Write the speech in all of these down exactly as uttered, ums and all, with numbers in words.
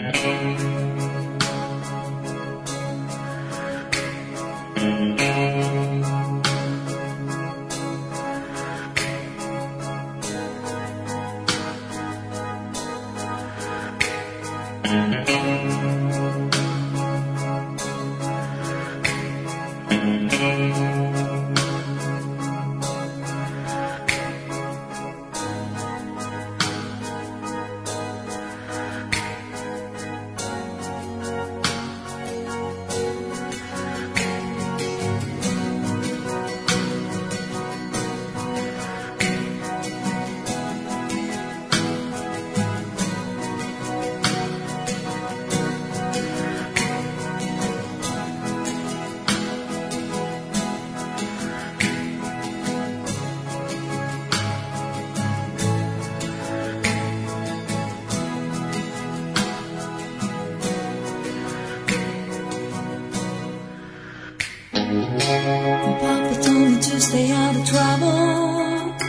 Papa told me to stay out of trouble.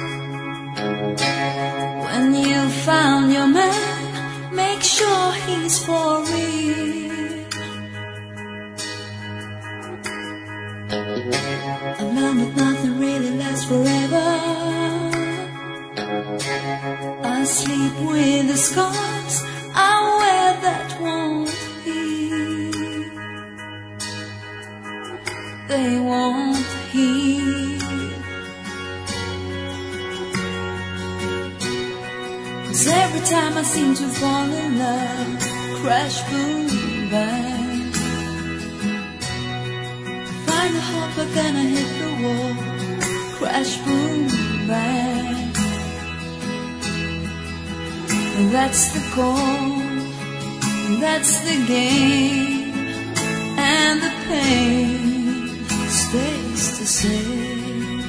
When you found your man, make sure he's for real. I've learned that nothing really lasts forever. I sleep with the scars I wear that won't heal. They won't heal. 'Cause every time I seem to fall in love, crash, boom, bang. Find a hope, but then I hit the wall, crash, boom, bang. And that's the goal, that's the game, and the pain stays the same.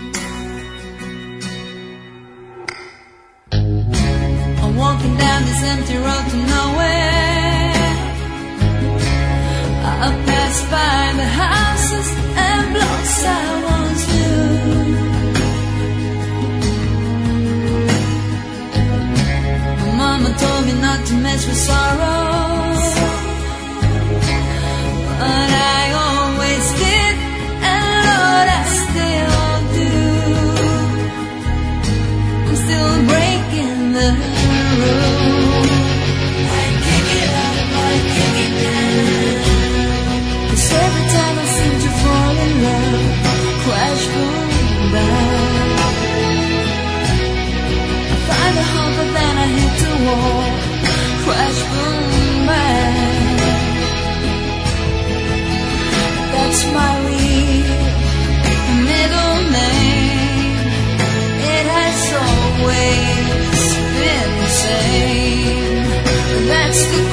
I'm walking down this empty road to nowhere. I pass by the houses and blocks I once knew. My mama told me not to mess with sorrow, but I always did. Breaking the rule, I kick it up, I kick it down. 'Cause every time I seem to fall in love, crash, boom, bang. I find a hope, but then I hit the wall, crash, boom, bang. That's my real middle name. It has always been the same. That's the